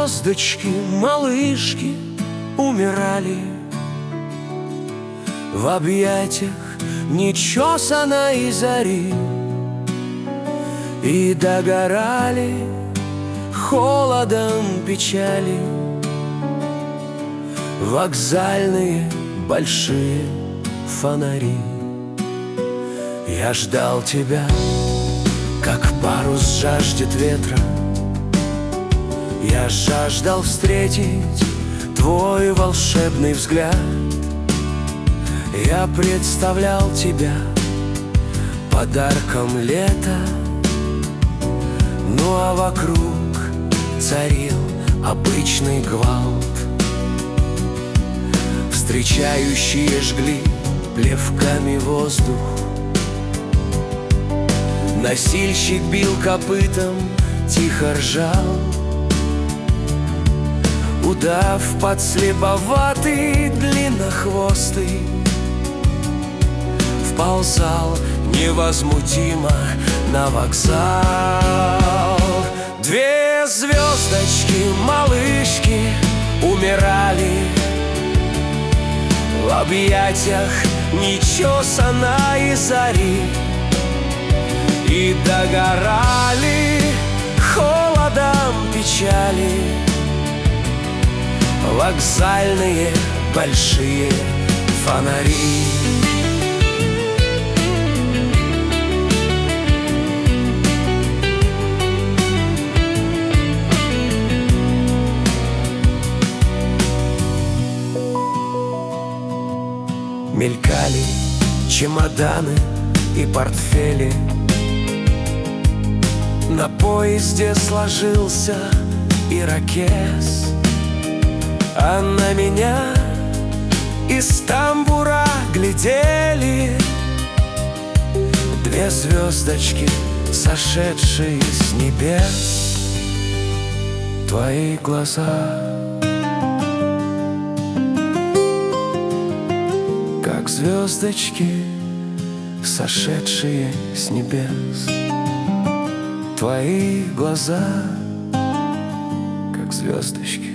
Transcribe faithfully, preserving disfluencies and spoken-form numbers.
звездочки, малышки умирали в объятиях нечесаной зари и догорали холодом печали вокзальные большие фонари. Я ждал тебя, как парус жаждет ветра. Я жаждал встретить твой волшебный взгляд. Я представлял тебя подарком лета, ну а вокруг царил обычный гвалт. Встречающие жгли плевками воздух. Носильщик бил копытом, тихо ржал. Удав подслеповатый, длиннохвостый вползал невозмутимо на вокзал. Две звездочки, малышки умирали в объятиях нечесаной зари и догорали холодом печали вокзальные большие фонари. Мелькали чемоданы и портфели. На поезде сложился ирокез, а на меня из тамбура глядели две звездочки, сошедшие с небес. Твои глаза, как звездочки, сошедшие с небес. Твои глаза, как звездочки,